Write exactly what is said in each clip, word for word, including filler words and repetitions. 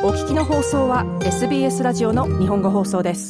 お聞きの放送は エスビーエス ラジオの日本語放送です。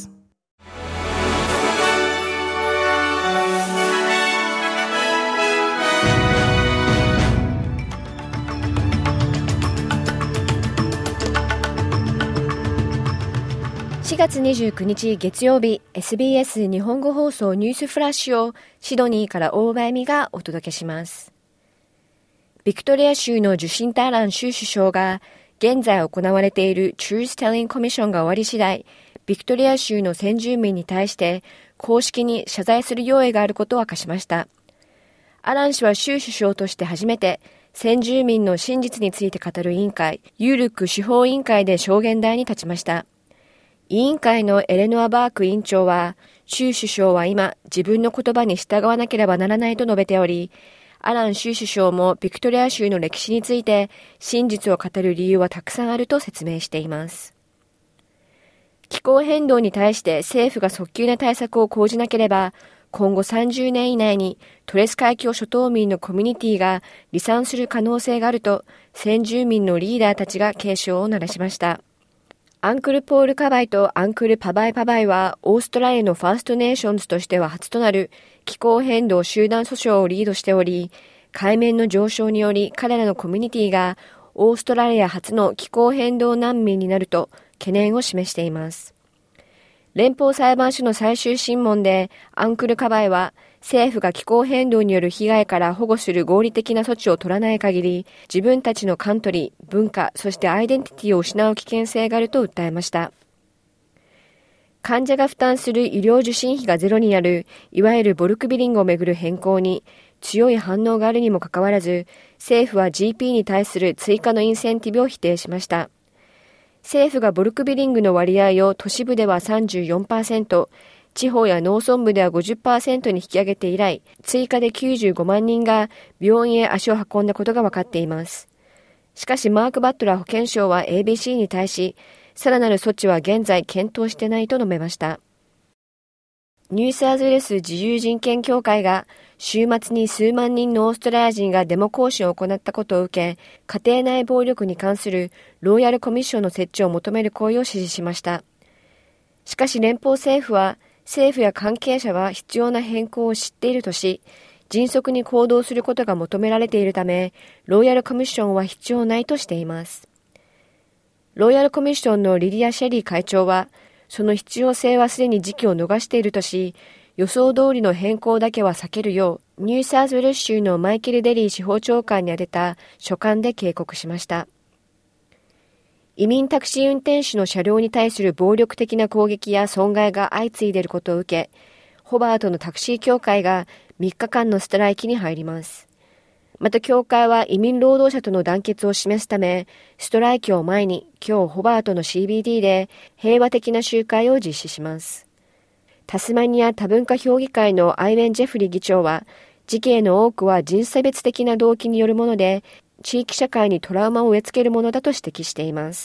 しがつにじゅうくにち月曜日、 エスビーエス 日本語放送ニュースフラッシュをシドニーから大場恵美がお届けします。ビクトリア州のジュシンタ・アラン州首相が現在行われている Truth Telling コミッションが終わり次第、ビクトリア州の先住民に対して公式に謝罪する用意があることを明かしました。アラン氏は州首相として初めて先住民の真実について語る委員会、ユールック司法委員会で証言台に立ちました。委員会のエレノア・バーク委員長は、州首相は今自分の言葉に従わなければならないと述べており、アラン州首相もビクトリア州の歴史について真実を語る理由はたくさんあると説明しています。気候変動に対して政府が早急な対策を講じなければ、今後さんじゅうねん以内にトレス海峡諸島民のコミュニティが離散する可能性があると先住民のリーダーたちが警鐘を鳴らしました。アンクルポールカバイとアンクルパバイパバイはオーストラリアのファーストネーションズとしては初となる気候変動集団訴訟をリードしており、海面の上昇により彼らのコミュニティがオーストラリア初の気候変動難民になると懸念を示しています。連邦裁判所の最終審問でアンクルカバイは、政府が気候変動による被害から保護する合理的な措置を取らない限り、自分たちのカントリー、文化、そしてアイデンティティを失う危険性があると訴えました。患者が負担する医療受診費がゼロになる、いわゆるボルクビリングをめぐる変更に強い反応があるにもかかわらず、政府は ジーピー に対する追加のインセンティブを否定しました。政府がボルクビリングの割合を都市部では さんじゅうよんパーセント、地方や農村部では ごじゅっパーセント に引き上げて以来、追加できゅうじゅうごまんにんが病院へ足を運んだことが分かっています。しかしマーク・バットラー保健相は エービーシー に対し、さらなる措置は現在検討してないと述べました。ニューサウスウェルス自由人権協会が週末に数万人のオーストラリア人がデモ行進を行ったことを受け、家庭内暴力に関するロイヤルコミッションの設置を求める声を支持しました。しかし連邦政府は、政府や関係者は必要な変更を知っているとし、迅速に行動することが求められているため、ロイヤルコミッションは必要ないとしています。ロイヤルコミッションのリリア・シェリー会長は、その必要性はすでに時期を逃しているとし、予想通りの変更だけは避けるよう、ニューサウスウェルス州のマイケル・デリー司法長官に宛てた書簡で警告しました。移民タクシー運転手の車両に対する暴力的な攻撃や損害が相次いでいることを受け、ホバートのタクシー協会がみっかかんのストライキに入ります。また協会は移民労働者との団結を示すため、ストライキを前に今日ホバートの シービーディー で平和的な集会を実施します。タスマニア多文化評議会のアイウェン・ジェフリー議長は、事件の多くは人差別的な動機によるもので、地域社会にトラウマを植え付けるものだと指摘しています。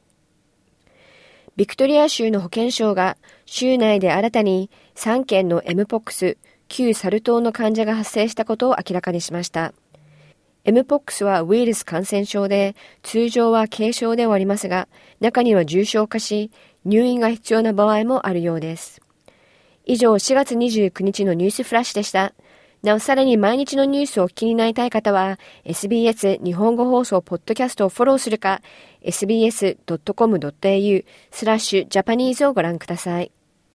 ビクトリア州の保健省が州内で新たにさんけんの エムポックス、旧サル痘の患者が発生したことを明らかにしました。エムポックス はウイルス感染症で、通常は軽症で終わりますが、中には重症化し、入院が必要な場合もあるようです。以上、しがつにじゅうくにちのニュースフラッシュでした。なおさらに毎日のニュースをお聞きになりたい方は エスビーエス 日本語放送ポッドキャストをフォローするか エスビーエスドットコムドットエーユー スラッシュジャパニーズをご覧ください。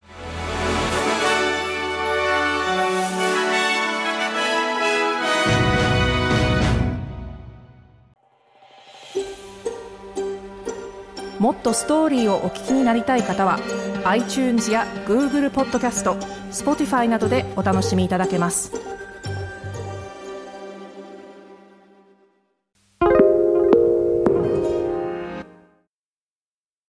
もっとストーリーをお聞きになりたい方は iTunes や Google ポッドキャスト、Spotify などでお楽しみいただけます。